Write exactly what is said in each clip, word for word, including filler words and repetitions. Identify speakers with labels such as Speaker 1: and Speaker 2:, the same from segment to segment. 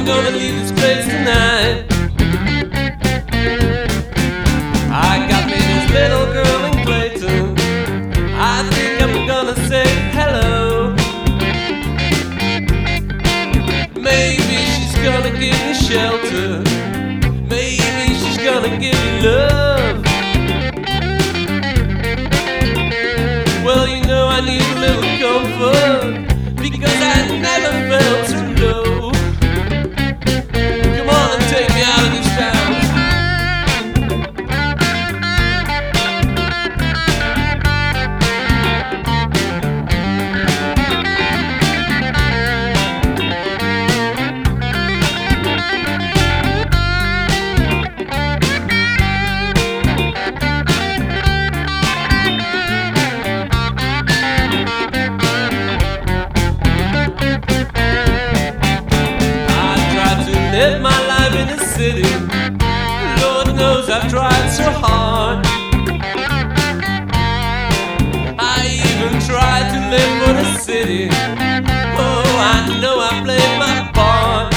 Speaker 1: I'm gonna leave this place tonight. I got me this little girl in Clayton. I think I'm gonna say hello. Maybe she's gonna give me shelter. Maybe she's gonna give me love. Well, you know I need a little comfort, because I never felt so low. Come on and take me out of this town. Live my life in the city. Lord knows I've tried so hard. I even tried to live for the city. Oh, I know I played my part.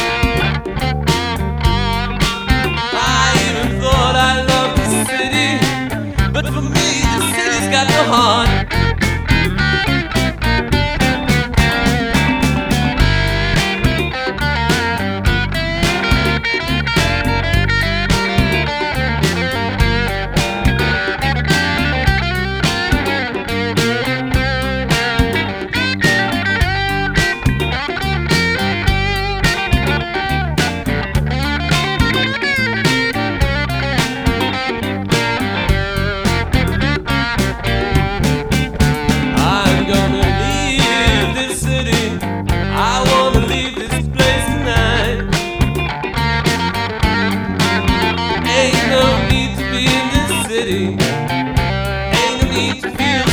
Speaker 1: I even thought I loved the city, but for me the city's got no heart. Ain't no need to feel